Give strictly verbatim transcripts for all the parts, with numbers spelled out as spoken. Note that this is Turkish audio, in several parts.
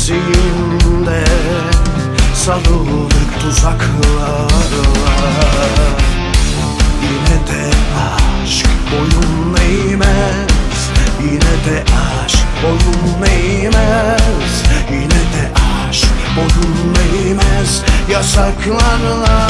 neresinde sarıldık tuzaklarla. Yine de aşk boyun eğmez, yine de aşk boyun eğmez, yine de aşk boyun eğmez yasaklarla.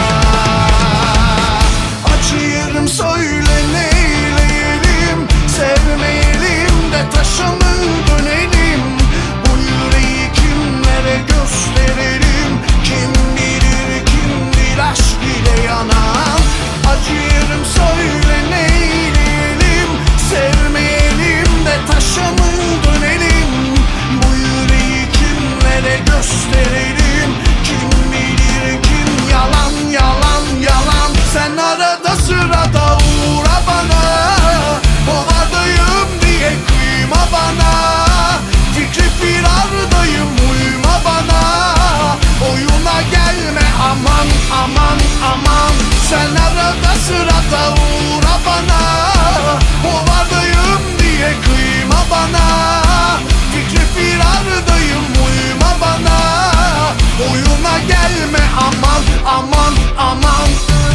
Acıyorum söyle neyleyelim, sevmeyelim de taşa mı dönelim? Bu yüreği kimlere gösterelim? Kim bilir kimdir aşk ile yanan? Acıyorum söyle neyleyelim, sevmeyelim de taşa mı dönelim? Bu yüreği kimlere gösterelim? Kim bilir kim? Yalan yalan yalan. Sen arada sırada uğra bana, kovardayım diye kıyma bana. Fikri firardayım uyma bana, oyuna gelme aman aman aman. Sen arada sırada uğra bana, kovardayım diye kıyma bana. Fikri firardayım uyma bana, oyuna gelme aman aman aman.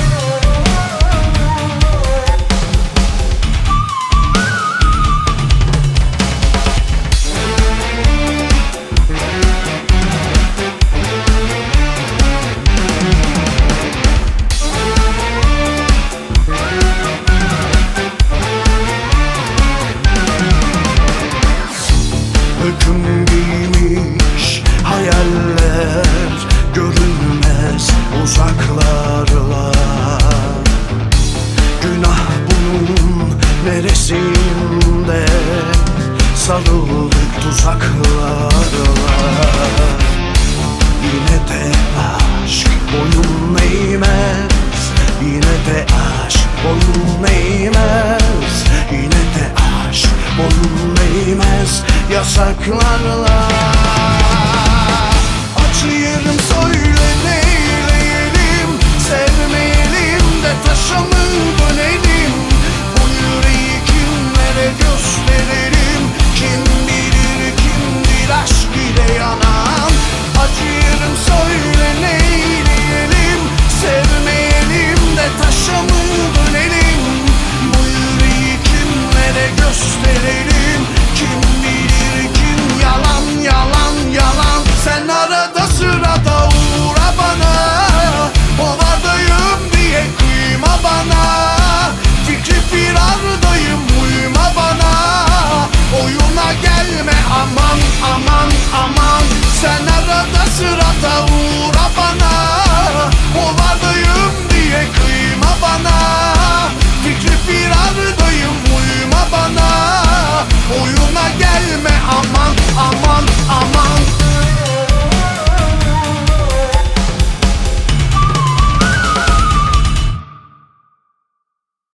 Hüküm giymiş hayaller görünmez uzaklarla. Günah bunun neresinde sarıldık tuzaklarla. Yine de aşk boyun eğmez, yine de aşk boyun eğmez, yine de aşk boyun eğmez yasaklarla.